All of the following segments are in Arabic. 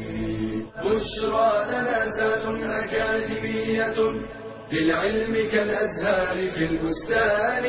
بشرى لنا ذات أكاديمية للعلم كالأزهار في البستان.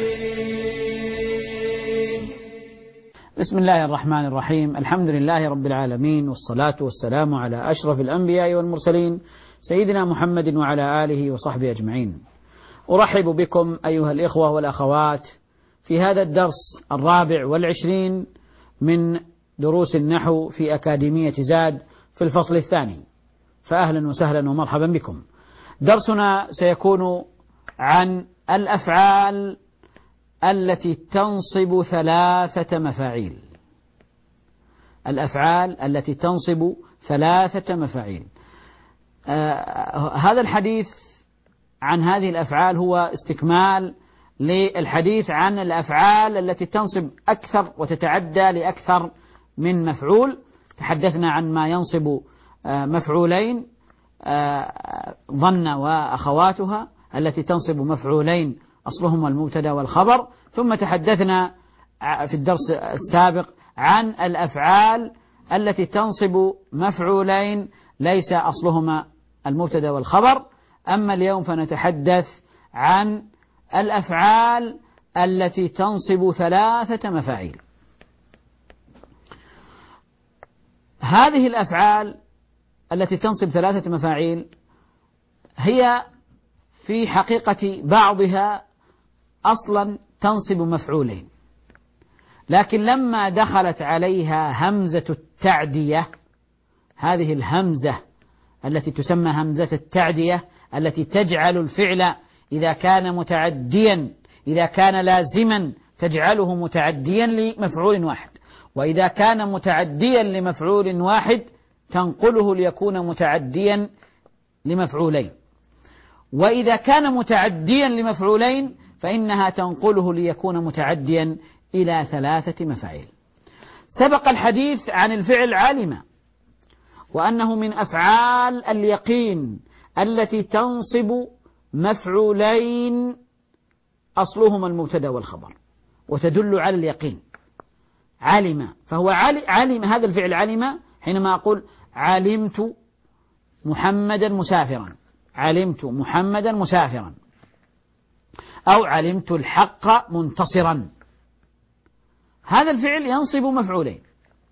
بسم الله الرحمن الرحيم. الحمد لله رب العالمين، والصلاة والسلام على أشرف الأنبياء والمرسلين سيدنا محمد وعلى آله وصحبه أجمعين. أرحب بكم أيها الإخوة والأخوات في هذا الدرس 24 من دروس النحو في أكاديمية زاد في الفصل الثاني، فأهلا وسهلا ومرحبا بكم. درسنا سيكون عن الأفعال التي تنصب 3 مفاعيل. الأفعال التي تنصب 3 مفاعيل. هذا الحديث عن هذه الأفعال هو استكمال للحديث عن الأفعال التي تنصب أكثر وتتعدى لأكثر من مفعول. تحدثنا عن ما ينصب مفعولين، ظن وأخواتها التي تنصب مفعولين أصلهما المبتدأ والخبر، ثم تحدثنا في الدرس السابق عن الأفعال التي تنصب مفعولين ليس أصلهما المبتدأ والخبر. أما اليوم فنتحدث عن الأفعال التي تنصب 3 مفاعيل. هذه الأفعال التي تنصب 3 مفاعيل هي في حقيقة بعضها أصلا تنصب مفعولين، لكن لما دخلت عليها همزة التعدية، هذه الهمزة التي تسمى همزة التعدية التي تجعل الفعل إذا كان متعديا، إذا كان لازما تجعله متعديا لمفعول واحد، وإذا كان متعديا لمفعول واحد تنقله ليكون متعديا لمفعولين، وإذا كان متعديا لمفعولين فإنها تنقله ليكون متعديا إلى 3 مفاعيل. سبق الحديث عن الفعل علم، وأنه من أفعال اليقين التي تنصب مفعولين أصلهما المبتدأ والخبر وتدل على اليقين. علم، فهو علم، هذا الفعل علم حينما أقول علمت محمدا مسافرا، علمت محمدا مسافرا، أو علمت الحق منتصرا، هذا الفعل ينصب مفعولين.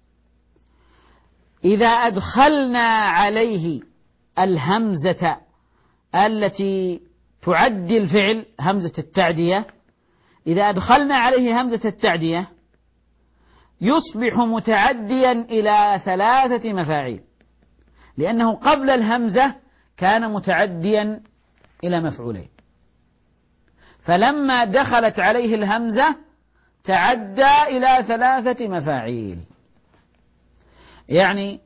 إذا أدخلنا عليه الهمزة التي تعدي الفعل، همزة التعدية، إذا أدخلنا عليه همزة التعدية يصبح متعديا إلى 3 مفاعيل، لأنه قبل الهمزة كان متعديا إلى مفعولين، فلما دخلت عليه الهمزة تعدى إلى 3 مفاعيل. يعني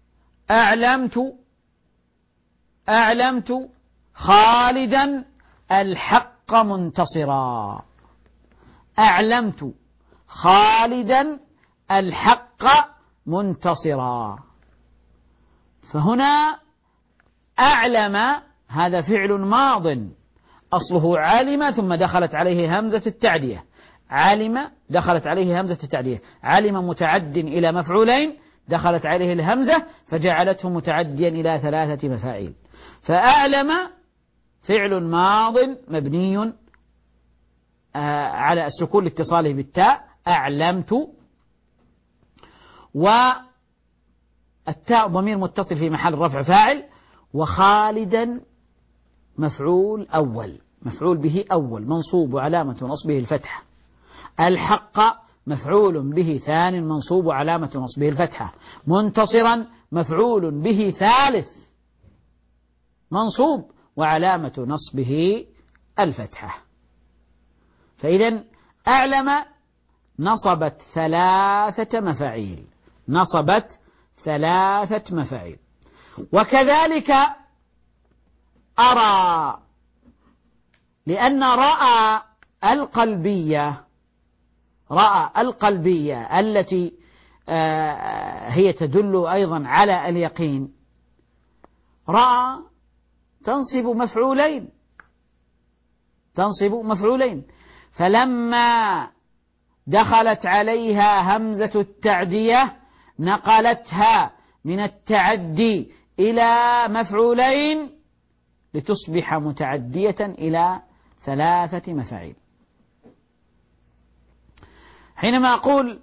أعلمت خالدا الحق منتصرا، أعلمت خالدا الحق منتصرا. فهنا أعلم هذا فعل ماض أصله علم ثم دخلت عليه همزة التعدية، علم دخلت عليه همزة التعدية، علم متعد إلى مفعولين دخلت عليه الهمزة فجعلته متعديا إلى 3 مفاعيل. فأعلم فعل ماض مبني على السكون لاتصاله بالتاء، أعلمت، والتاء ضمير متصل في محل رفع فاعل، وخالدا مفعول أول، مفعول به أول منصوب وعلامة نصبه الفتحة، الحق مفعول به ثاني منصوب وعلامة نصبه الفتحة، منتصرا مفعول به ثالث منصوب وعلامة نصبه الفتحة. فإذا أعلم نصبت 3 مفاعيل، نصبت 3 مفاعيل. وكذلك أرى، لأن رأى القلبية التي هي تدل أيضا على اليقين، رأى تنصب مفعولين، فلما دخلت عليها همزة التعدية نقلتها من التعدي إلى مفعولين لتصبح متعدية إلى 3 مفاعيل. حينما أقول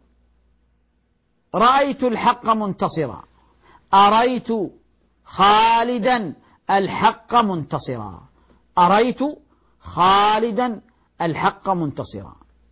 رأيت الحق منتصرا، أريت خالدا الحق منتصرا، أريت خالدا الحق منتصرا.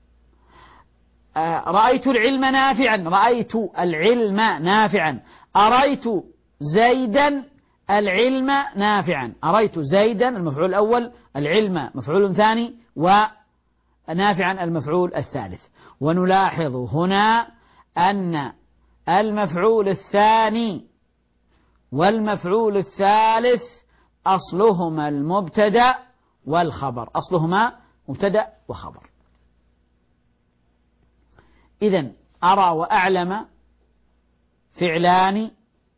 رأيت العلم نافعا، رأيت العلم نافعا، أريت زيدا العلم نافعا، أريت زيدا المفعول الأول، العلم مفعول ثاني، ونافعا المفعول الثالث. ونلاحظ هنا أن المفعول الثاني والمفعول الثالث أصلهما المبتدأ والخبر، أصلهما مبتدأ وخبر. إذن أرى وأعلم فعلان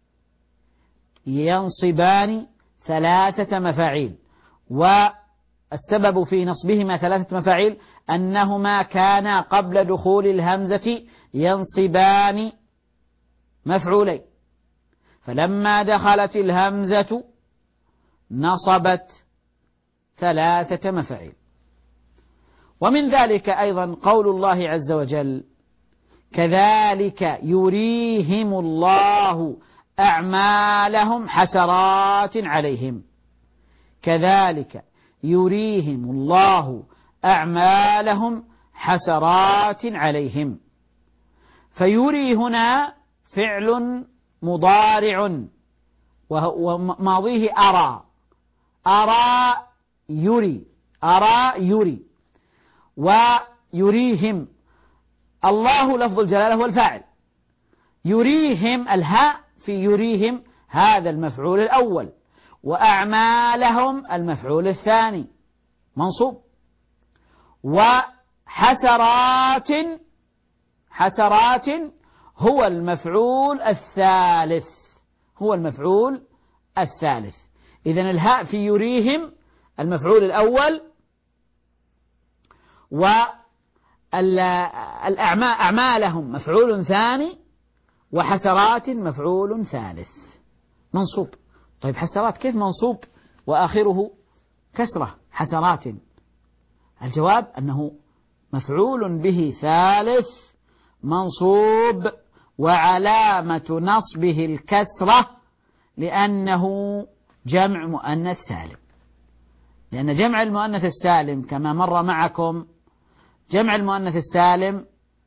ينصبان 3 مفاعيل، والسبب في نصبهما 3 مفاعيل أنهما كانا قبل دخول الهمزة ينصبان مفعولين، فلما دخلت الهمزة نصبت 3 مفاعيل. ومن ذلك أيضا قول الله عز وجل: كذلك يريهم الله أعمالهم حسرات عليهم، كذلك يريهم الله أعمالهم حسرات عليهم. فيري هنا فعل مضارع وماضيه أرى، أرى يري، أرى يري. ويريهم الله لفظ الجلالة هو الفاعل، يريهم الهاء في يريهم هذا المفعول الأول، وأعمالهم المفعول الثاني منصوب. وحسرات، حسرات هو المفعول الثالث، هو المفعول الثالث. إذن الهاء في يريهم المفعول الأول، وأعمالهم مفعول ثاني، وحسرات مفعول ثالث منصوب. طيب حسرات كيف منصوب وآخره كسرة؟ حسرات الجواب أنه مفعول به ثالث منصوب، وعلامة نصبه الكسرة لأنه جمع مؤنث سالم، لأن جمع المؤنث السالم كما مر معكم جمع المؤنث السالم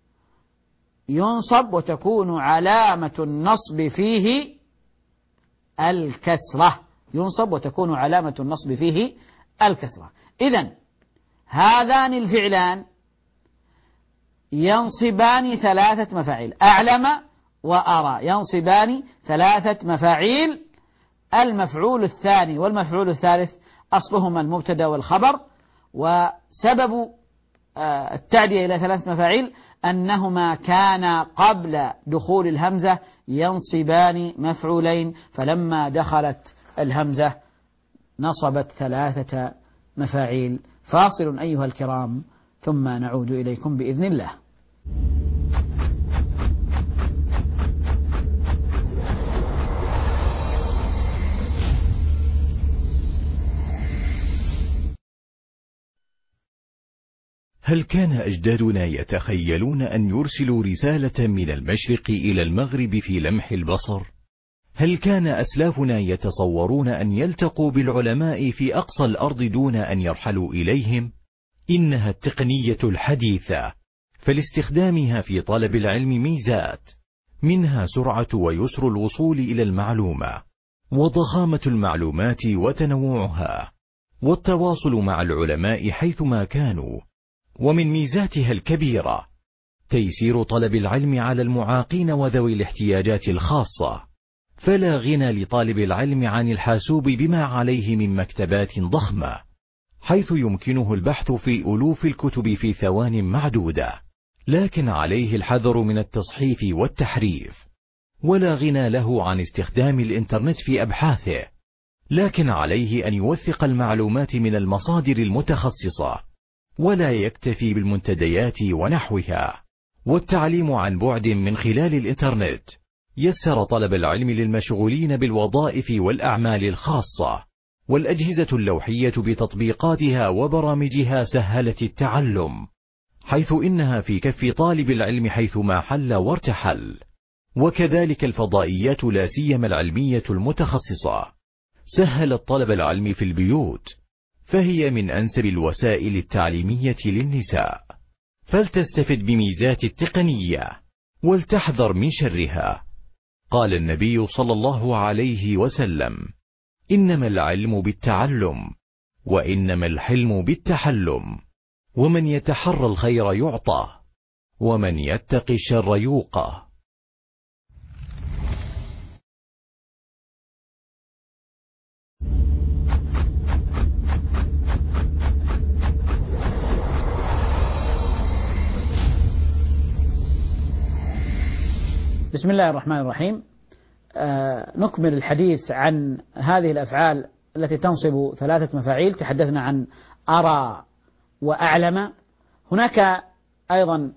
ينصب وتكون علامة النصب فيه الكسرة، ينصب وتكون علامة النصب فيه الكسرة. إذن هذان الفعلان ينصبان 3 مفاعيل، أعلم وأرى ينصبان 3 مفاعيل. المفعول الثاني والمفعول الثالث أصلهما المبتدأ والخبر، وسبب التعدية إلى 3 مفاعيل أنهما كانا قبل دخول الهمزة ينصبان مفعولين، فلما دخلت الهمزة نصبت 3 مفاعيل. فاصل أيها الكرام ثم نعود إليكم بإذن الله. هل كان أجدادنا يتخيلون أن يرسلوا رسالة من المشرق إلى المغرب في لمح البصر؟ هل كان أسلافنا يتصورون أن يلتقوا بالعلماء في أقصى الأرض دون أن يرحلوا إليهم؟ إنها التقنية الحديثة، فلاستخدامها في طلب العلم ميزات، منها سرعة ويسر الوصول إلى المعلومة، وضخامة المعلومات وتنوعها، والتواصل مع العلماء حيثما كانوا. ومن ميزاتها الكبيرة تيسير طلب العلم على المعاقين وذوي الاحتياجات الخاصة، فلا غنى لطالب العلم عن الحاسوب بما عليه من مكتبات ضخمة، حيث يمكنه البحث في ألوف الكتب في ثوان معدودة، لكن عليه الحذر من التصحيف والتحريف. ولا غنى له عن استخدام الإنترنت في أبحاثه، لكن عليه أن يوثق المعلومات من المصادر المتخصصة، ولا يكتفي بالمنتديات ونحوها. والتعليم عن بعد من خلال الإنترنت يسر طلب العلم للمشغولين بالوظائف والأعمال الخاصة، والأجهزة اللوحية بتطبيقاتها وبرامجها سهلت التعلم، حيث إنها في كف طالب العلم حيثما حل وارتحل. وكذلك الفضائيات لا سيما العلمية المتخصصة سهلت طلب العلم في البيوت، فهي من أنسب الوسائل التعليمية للنساء، فلتستفد بميزات التقنية ولتحذر من شرها. قال النبي صلى الله عليه وسلم: إنما العلم بالتعلم، وإنما الحلم بالتحلم، ومن يتحرى الخير يعطى، ومن يتق الشر يوقى. بسم الله الرحمن الرحيم. نكمل الحديث عن هذه الأفعال التي تنصب 3 مفاعيل. تحدثنا عن أرى وأعلم. هناك أيضا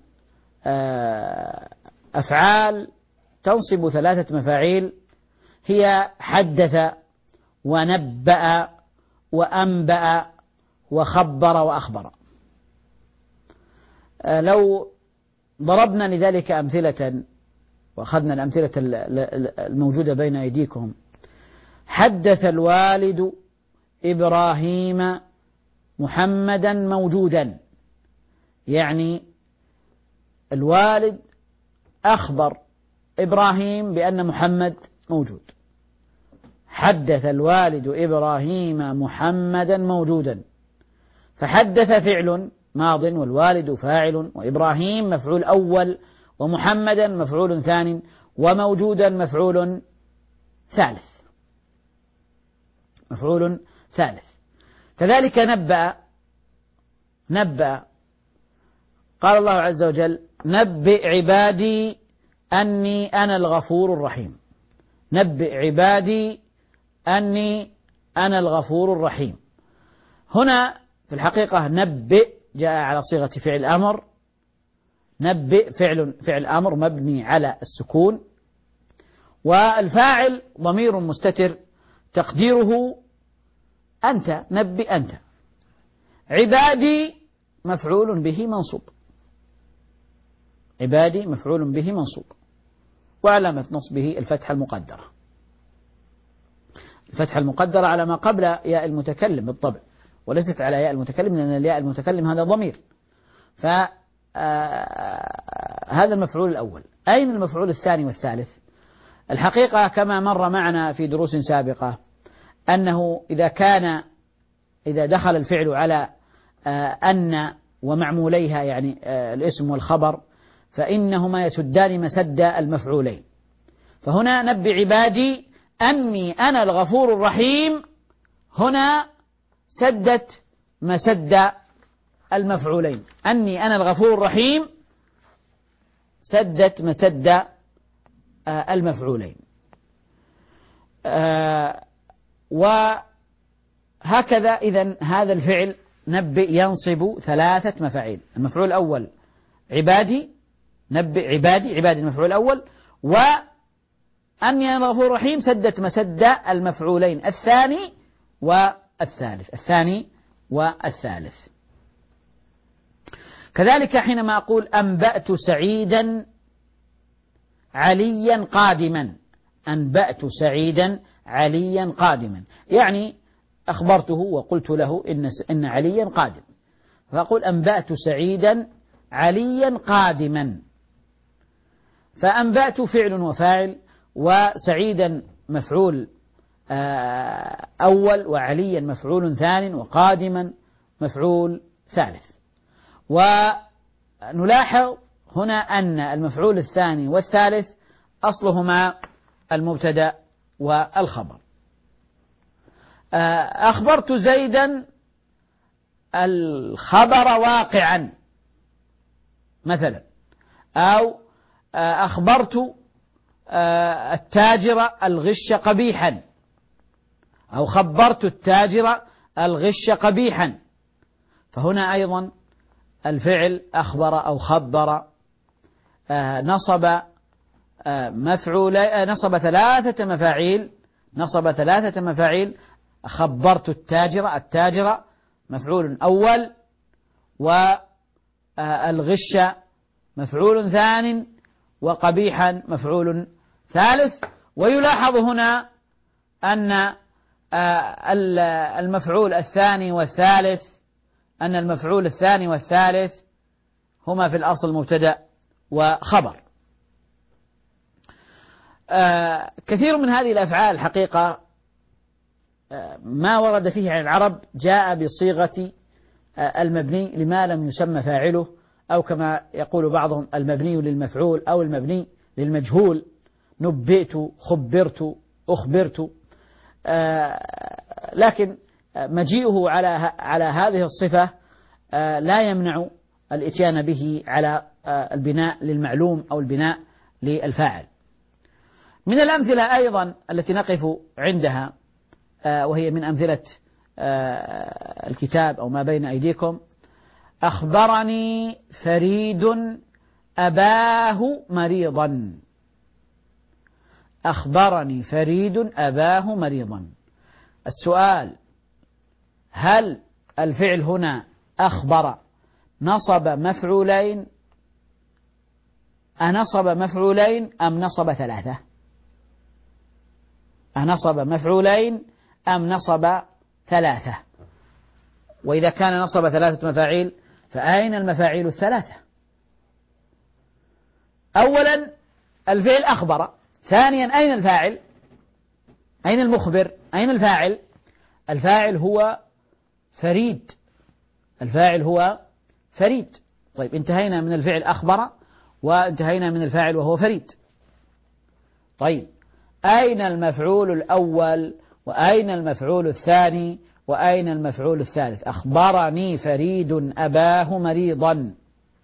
أفعال تنصب 3 مفاعيل، هي حدث ونبأ وأنبأ وخبر وأخبر. لو ضربنا لذلك أمثلة وأخذنا الأمثلة الموجودة بين أيديكم: حدث الوالد إبراهيم محمدا موجودا، يعني الوالد أخبر إبراهيم بأن محمد موجود. حدث الوالد إبراهيم محمدا موجودا، فحدث فعل ماض والوالد فاعل وإبراهيم مفعول أول ومحمدا مفعول ثان وموجودا مفعول ثالث. كذلك نبأ قال الله عز وجل: نبئ عبادي أني أنا الغفور الرحيم. نبئ عبادي أني أنا الغفور الرحيم. هنا في الحقيقة نبئ جاء على صيغة فعل أمر. نبئ فعل أمر مبني على السكون، والفاعل ضمير مستتر تقديره أنت. نبئ أنت. عبادي مفعول به منصوب. عبادي مفعول به منصوب، وعلامة نصبه الفتحة المقدرة. الفتحة المقدرة على ما قبل ياء المتكلم بالطبع، وليست على ياء المتكلم، لأن الياء المتكلم هذا ضمير. هذا المفعول الأول. أين المفعول الثاني والثالث؟ الحقيقة كما مر معنا في دروس سابقة أنه إذا دخل الفعل على أن ومعموليها، يعني الاسم والخبر، فإنهما يسدان مسد المفعولين. فهنا نبئ عبادي أني أنا الغفور الرحيم، هنا سدت مسد المفعولين. أني أنا الغفور الرحيم سدت مسد المفعولين. وهكذا إذن هذا الفعل نبئ ينصب 3 مفاعيل. المفعول الأول عبادي، نبئ عبادي، عبادي المفعول الأول، وأني أنا الغفور الرحيم سدت مسد المفعولين الثاني والثالث. كذلك حينما أقول أنبأت سعيدا عليا قادما، أنبأت سعيدا عليا قادما، يعني أخبرته وقلت له إن عليا قادم، فأقول أنبأت سعيدا عليا قادما. فأنبأت فعل وفاعل، وسعيدا مفعول أول، وعليا مفعول ثان، وقادما مفعول ثالث. ونلاحظ هنا أن المفعول الثاني والثالث أصلهما المبتدأ والخبر. أخبرت زيدا الخبر واقعا مثلا، أو أخبرت التاجر الغش قبيحا، أو خبرت التاجر الغش قبيحا. فهنا أيضا الفعل أخبر أو خبر نصب نصب ثلاثة مفاعيل. خبرت التاجرة مفعول أول، والغش مفعول ثان، وقبيحا مفعول ثالث. ويلاحظ هنا أن المفعول الثاني والثالث هما في الأصل مبتدأ وخبر. كثير من هذه الأفعال حقيقة ما ورد فيه عن العرب جاء بصيغة المبني لما لم يسمى فاعله، أو كما يقول بعضهم المبني للمفعول أو المبني للمجهول، نبئت، خبرت، أخبرت. لكن مجيئه على هذه الصفة لا يمنع الإتيان به على البناء للمعلوم أو البناء للفاعل. من الأمثلة أيضا التي نقف عندها، وهي من أمثلة الكتاب أو ما بين أيديكم: أخبرني فريد أباه مريضا. أخبرني فريد أباه مريضا. السؤال: هل الفعل هنا أخبر نصب مفعولين أنصب مفعولين أم نصب ثلاثة؟ أنصب مفعولين أم نصب ثلاثة؟ وإذا كان نصب ثلاثة مفاعيل فأين المفاعيل الثلاثة؟ أولا الفعل أخبر. ثانيا أين الفاعل؟ أين المخبر؟ أين الفاعل؟ الفاعل هو فريد. الفاعل هو فريد. طيب، انتهينا من الفعل أخبر وانتهينا من الفاعل وهو فريد. طيب، أين المفعول الأول وأين المفعول الثاني وأين المفعول الثالث؟ أخبرني فريد أباه مريضا.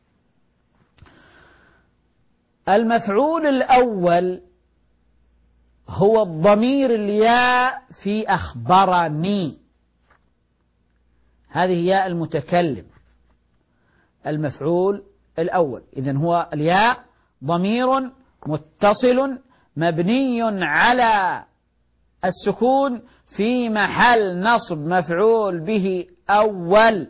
المفعول الأول هو الضمير الياء في أخبرني، هذه ياء المتكلم. المفعول الأول إذن هو الياء ضمير متصل مبني على السكون في محل نصب مفعول به أول.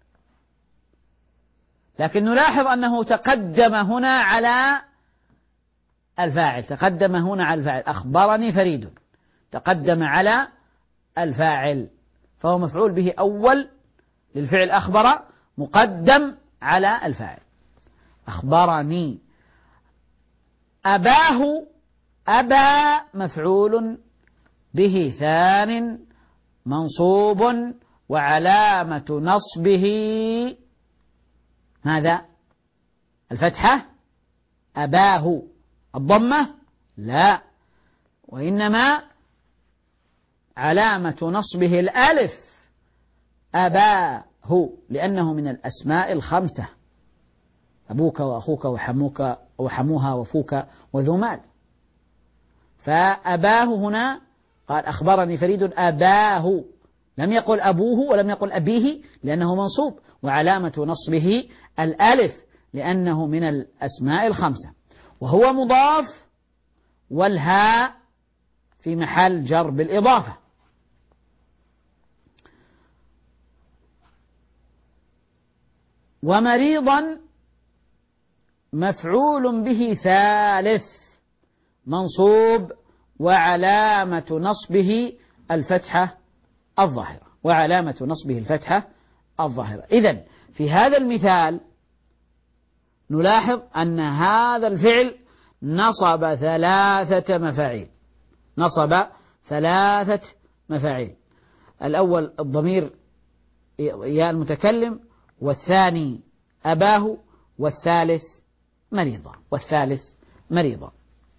لكن نلاحظ أنه تقدم هنا على الفاعل. أخبرني فريد تقدم على الفاعل، فهو مفعول به أول للفعل أخبر مقدم على الفاعل. أخبرني. أباه أبا مفعول به ثان منصوب وعلامة نصبه ماذا؟ الفتحة. أباه الضمة؟ لا، وإنما علامة نصبه الألف. أباه لأنه من الأسماء الخمسة: أبوك وأخوك وحموك وحموها وفوك وذو مال. فأباه هنا قال أخبرني فريد أباه، لم يقل أبوه ولم يقل أبيه لأنه منصوب، وعلامة نصبه الألف لأنه من الأسماء الخمسة، وهو مضاف والهاء في محل جر بالإضافة. ومريضا مفعول به ثالث منصوب وعلامة نصبه الفتحة الظاهرة. إذن في هذا المثال نلاحظ أن هذا الفعل نصب ثلاثة مفاعيل. الأول الضمير يا المتكلم، والثاني أباه، والثالث مريضا.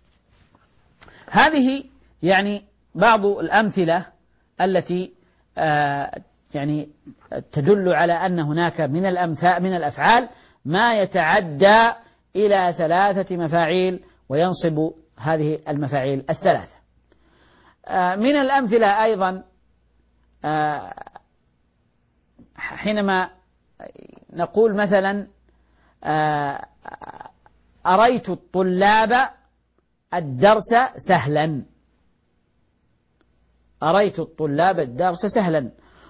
هذه يعني بعض الأمثلة التي يعني تدل على أن هناك من الأفعال ما يتعدى إلى ثلاثة مفاعيل وينصب هذه المفاعيل الثلاثة. من الأمثلة أيضا حينما نقول مثلا أريت الطلاب الدرس سهلا، أريت الطلاب الدرس سهلا.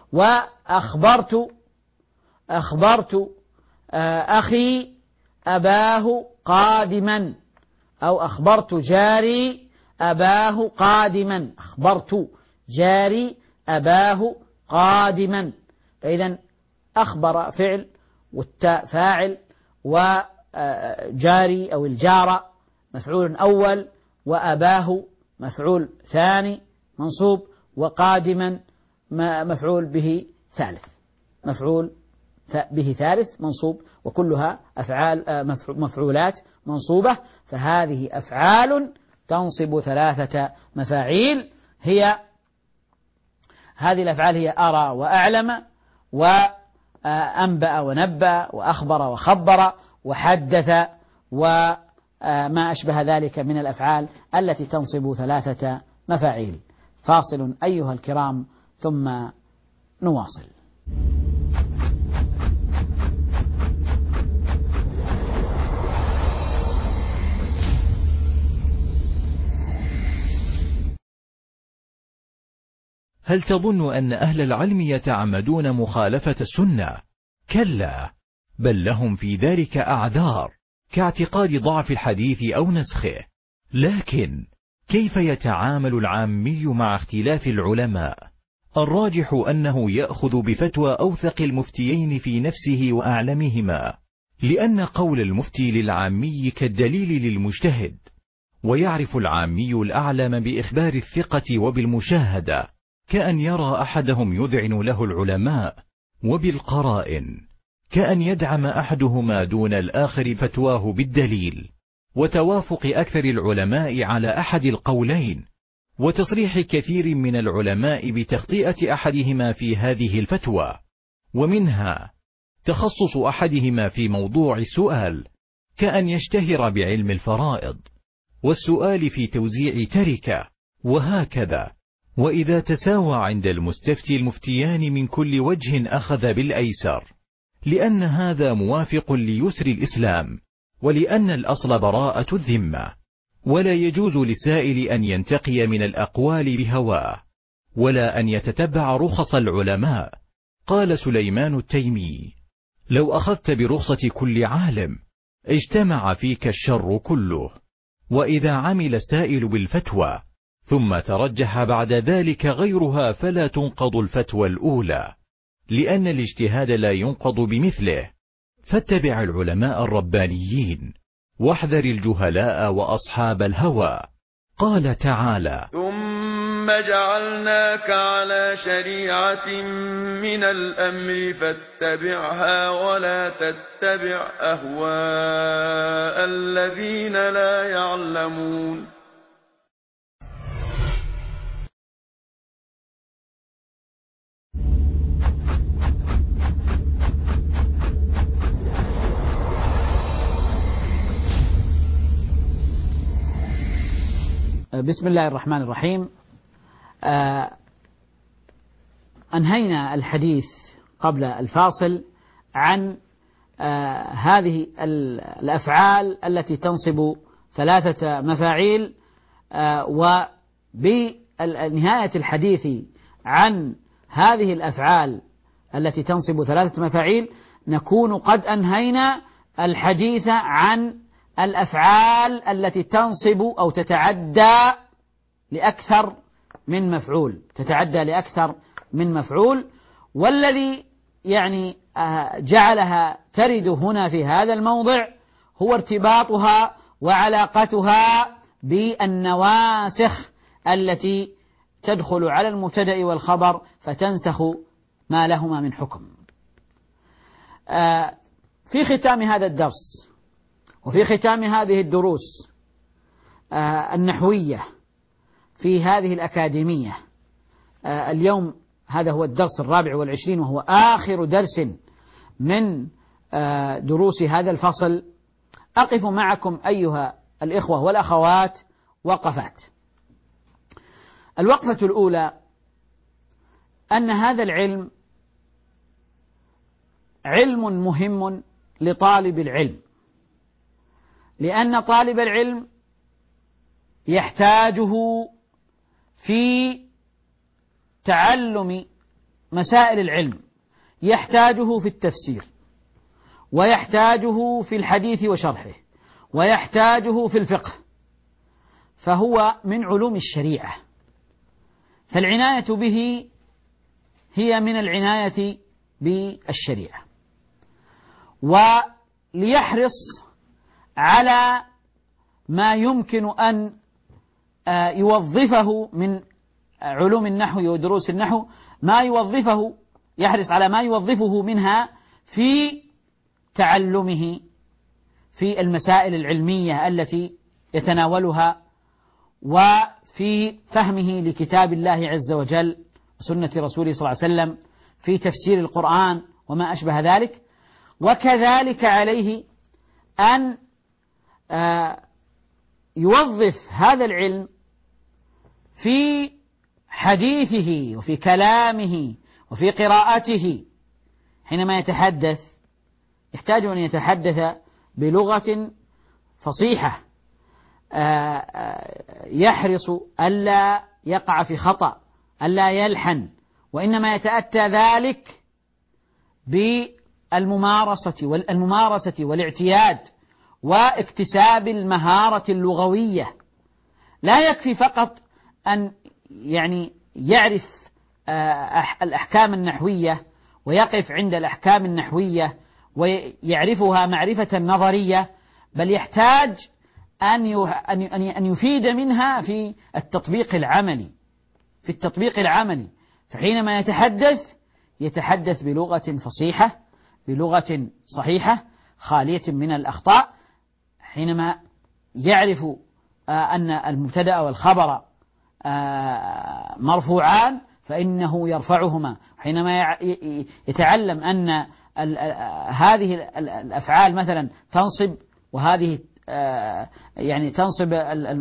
أخبرت أخي أباه قادما، أو أخبرت جاري أباه قادما. أخبرت جاري أباه قادما. فإذا أخبر فعل، والتاء فاعل، وجاري أو الجارة مفعول أول، وأباه مفعول ثاني منصوب، وقادما مفعول به ثالث، مفعول به ثالث منصوب، وكلها أفعال مفعولات منصوبة. فهذه أفعال تنصب 3 مفاعيل. هذه الأفعال هي أرى وأعلم، وأنبأ ونبأ، وأخبر وخبر، وحدث، وما أشبه ذلك من الأفعال التي تنصب 3 مفاعيل. فاصل أيها الكرام ثم نواصل. هل تظن أن أهل العلم يتعمدون مخالفة السنة؟ كلا، بل لهم في ذلك أعذار، كاعتقاد ضعف الحديث أو نسخه. لكن كيف يتعامل العامي مع اختلاف العلماء؟ الراجح أنه يأخذ بفتوى أوثق المفتيين في نفسه وأعلمهما، لأن قول المفتي للعامي كالدليل للمجتهد، ويعرف العامي الأعلم بإخبار الثقة وبالمشاهدة، كأن يرى أحدهم يذعن له العلماء، وبالقرائن، كأن يدعم أحدهما دون الآخر فتواه بالدليل، وتوافق أكثر العلماء على أحد القولين، وتصريح كثير من العلماء بتخطئة أحدهما في هذه الفتوى، ومنها تخصص أحدهما في موضوع السؤال، كأن يشتهر بعلم الفرائض والسؤال في توزيع تركة، وهكذا. وإذا تساوى عند المستفتي المفتيان من كل وجه أخذ بالأيسر، لأن هذا موافق ليسر الإسلام، ولأن الأصل براءة الذمة، ولا يجوز للسائل أن ينتقي من الأقوال بهواه، ولا أن يتتبع رخص العلماء. قال سليمان التيمي: لو أخذت برخصة كل عالم اجتمع فيك الشر كله. وإذا عمل السائل بالفتوى ثم ترجح بعد ذلك غيرها فلا تنقض الفتوى الأولى، لأن الاجتهاد لا ينقض بمثله. فاتبع العلماء الربانيين، واحذر الجهلاء وأصحاب الهوى. قال تعالى: ثم جعلناك على شريعة من الأمر فاتبعها ولا تتبع أهواء الذين لا يعلمون. بسم الله الرحمن الرحيم. أنهينا الحديث قبل الفاصل عن هذه الأفعال التي تنصب 3 مفاعيل، وبنهاية الحديث عن هذه الأفعال التي تنصب 3 مفاعيل نكون قد أنهينا الحديث عن الأفعال التي تنصب أو تتعدى لأكثر من مفعول، والذي يعني جعلها ترد هنا في هذا الموضع هو ارتباطها وعلاقتها بالنواسخ التي تدخل على المبتدأ والخبر فتنسخ ما لهما من حكم. في ختام هذا الدرس وفي ختام هذه الدروس النحوية في هذه الأكاديمية، اليوم هذا هو الدرس 24 وهو آخر درس من دروس هذا الفصل. أقف معكم أيها الإخوة والأخوات وقفات. الوقفة الأولى أن هذا العلم علم مهم لطالب العلم، لأن طالب العلم يحتاجه في تعلم مسائل العلم، يحتاجه في التفسير، ويحتاجه في الحديث وشرحه، ويحتاجه في الفقه، فهو من علوم الشريعة، فالعناية به هي من العناية بالشريعة. وليحرص على ما يمكن أن يوظفه من علوم النحو ودروس النحو، يحرص على ما يوظفه منها في تعلمه في المسائل العلمية التي يتناولها، وفي فهمه لكتاب الله عز وجل وسنة رسوله صلى الله عليه وسلم، في تفسير القرآن وما أشبه ذلك. وكذلك عليه أن يوظف هذا العلم في حديثه وفي كلامه وفي قراءته. حينما يتحدث يحتاج أن يتحدث بلغة فصيحة، يحرص ألا يقع في خطأ، ألا يلحن، وإنما يتأتى ذلك بالممارسة والاعتياد واكتساب المهارة اللغوية. لا يكفي فقط أن يعرف الأحكام النحوية ويقف عند الأحكام النحوية ويعرفها معرفة نظرية، بل يحتاج أن يفيد منها في التطبيق العملي. فحينما يتحدث بلغة فصيحة، بلغة صحيحة خالية من الأخطاء. حينما يعرف أن المبتدأ والخبر مرفوعان فإنه يرفعهما. حينما يتعلم أن هذه الأفعال مثلا تنصب، وهذه تنصب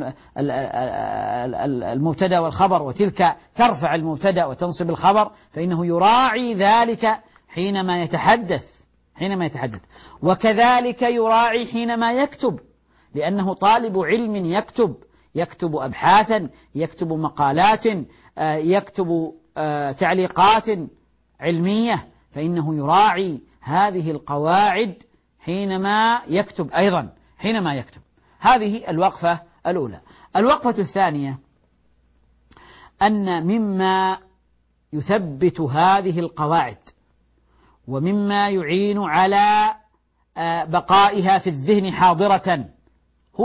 المبتدأ والخبر، وتلك ترفع المبتدأ وتنصب الخبر، فإنه يراعي ذلك حينما يتحدث. وكذلك يراعي حينما يكتب، لأنه طالب علم يكتب أبحاثا، يكتب مقالات، يكتب تعليقات علمية، فإنه يراعي هذه القواعد حينما يكتب أيضا. هذه الوقفة الأولى. الوقفة الثانية أن مما يثبت هذه القواعد ومما يعين على بقائها في الذهن حاضرة هو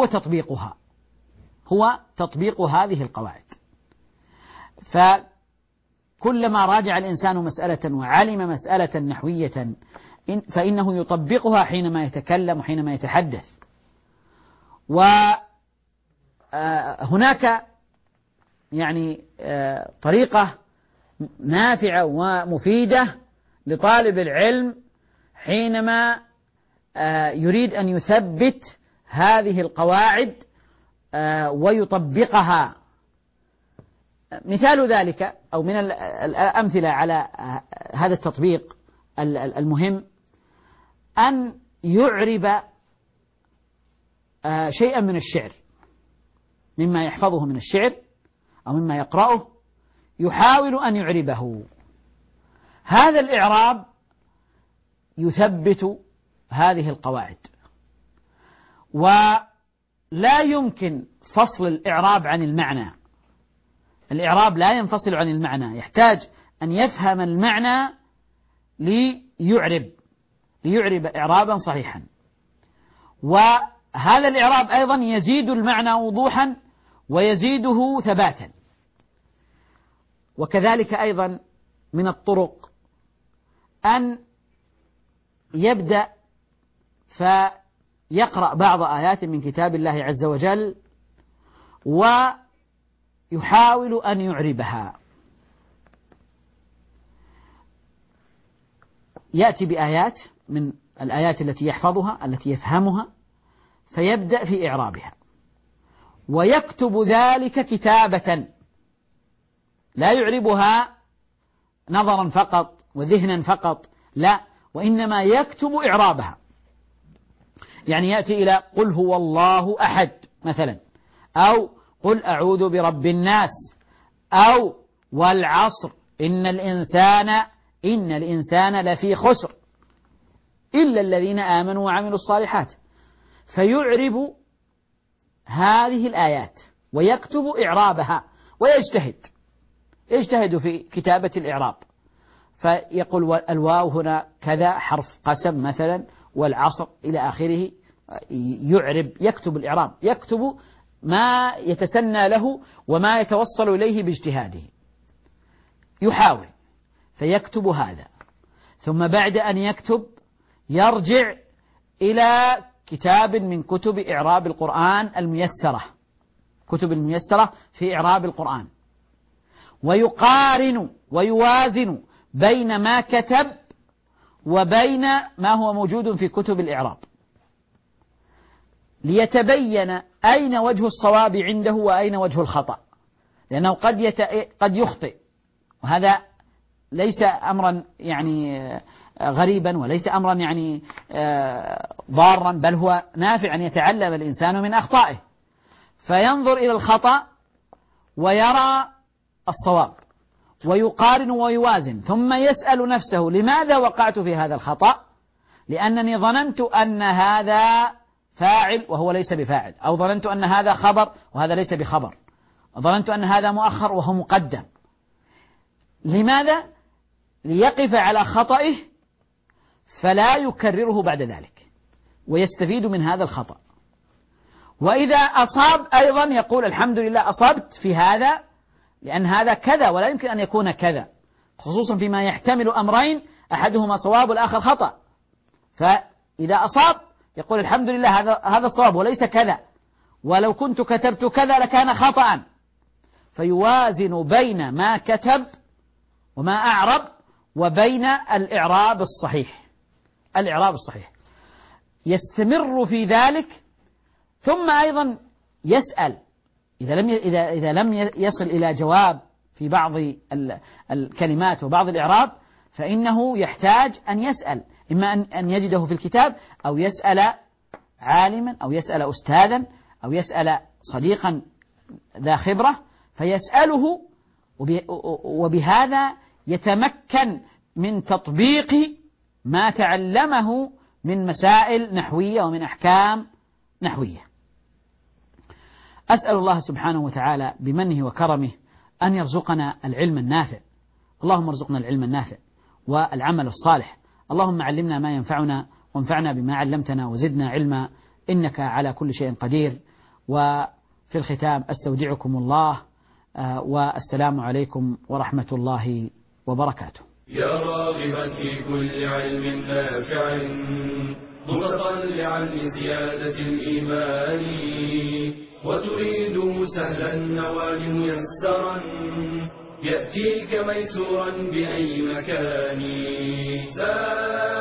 تطبيق هذه القواعد. فكلما راجع الإنسان مسألة وعلم مسألة نحوية فإنه يطبقها حينما يتكلم وحينما يتحدث. وهناك طريقة نافعة ومفيدة لطالب العلم حينما يريد أن يثبت هذه القواعد ويطبقها. مثال ذلك أو من الأمثلة على هذا التطبيق المهم أن يعرب شيئا من الشعر، مما يحفظه من الشعر أو مما يقرأه، يحاول أن يعربه. هذا الإعراب يثبت هذه القواعد، ولا يمكن فصل الإعراب عن المعنى. الإعراب لا ينفصل عن المعنى، يحتاج أن يفهم المعنى ليعرب إعرابا صحيحا. وهذا الإعراب أيضا يزيد المعنى وضوحا ويزيده ثباتا. وكذلك أيضا من الطرق أن يبدأ فيقرأ بعض آيات من كتاب الله عز وجل ويحاول أن يعربها. يأتي بآيات من الآيات التي يحفظها التي يفهمها، فيبدأ في إعرابها ويكتب ذلك كتابة، لا يعربها نظرا فقط وذهنا فقط، لا، وإنما يكتب إعرابها. يأتي إلى قل هو الله أحد مثلا، أو قل أعوذ برب الناس، أو والعصر إن الإنسان لفي خسر إلا الذين آمنوا وعملوا الصالحات. فيعرب هذه الآيات ويكتب إعرابها يجتهد في كتابة الإعراب، فيقول الواو هنا كذا حرف قسم مثلا، والعصر إلى آخره، يكتب الإعراب، يكتب ما يتسنى له وما يتوصل إليه باجتهاده، يحاول فيكتب هذا. ثم بعد أن يكتب يرجع إلى كتاب من كتب إعراب القرآن الميسرة، كتب الميسرة في إعراب القرآن، ويقارن ويوازن بين ما كتب وبين ما هو موجود في كتب الإعراب، ليتبين أين وجه الصواب عنده وأين وجه الخطأ، لأنه قد يخطئ، وهذا ليس أمرا يعني غريبا، وليس أمرا يعني ضارا، بل هو نافع أن يتعلم الإنسان من أخطائه، فينظر إلى الخطأ ويرى الصواب ويقارن ويوازن، ثم يسأل نفسه لماذا وقعت في هذا الخطأ؟ لأنني ظننت أن هذا فاعل وهو ليس بفاعل، أو ظننت أن هذا خبر وهذا ليس بخبر، ظننت أن هذا مؤخر وهو مقدم. لماذا؟ ليقف على خطئه فلا يكرره بعد ذلك، ويستفيد من هذا الخطأ. وإذا أصاب أيضا يقول الحمد لله أصبت في هذا، لأن هذا كذا ولا يمكن أن يكون كذا، خصوصا فيما يحتمل أمرين أحدهما صواب والآخر خطأ. فإذا أصاب يقول الحمد لله هذا الصواب وليس كذا، ولو كنت كتبت كذا لكان خطأ. فيوازن بين ما كتب وما أعرب وبين الإعراب الصحيح، يستمر في ذلك. ثم أيضا يسأل إذا لم يصل إلى جواب في بعض الكلمات وبعض الإعراب، فإنه يحتاج أن يسأل، إما أن يجده في الكتاب، أو يسأل عالما، أو يسأل أستاذا، أو يسأل صديقا ذا خبرة فيسأله، وبهذا يتمكن من تطبيق ما تعلمه من مسائل نحوية ومن أحكام نحوية. أسأل الله سبحانه وتعالى بمنه وكرمه أن يرزقنا العلم النافع. اللهم ارزقنا العلم النافع والعمل الصالح. اللهم علمنا ما ينفعنا وانفعنا بما علمتنا وزدنا علما، إنك على كل شيء قدير. وفي الختام أستودعكم الله، والسلام عليكم ورحمة الله وبركاته. يا راغبا في كل علم نافع متطلعا لزيادة الإيمان، وتريد سهلا النوال ميسرا يأتيك ميسورا بأي مكان.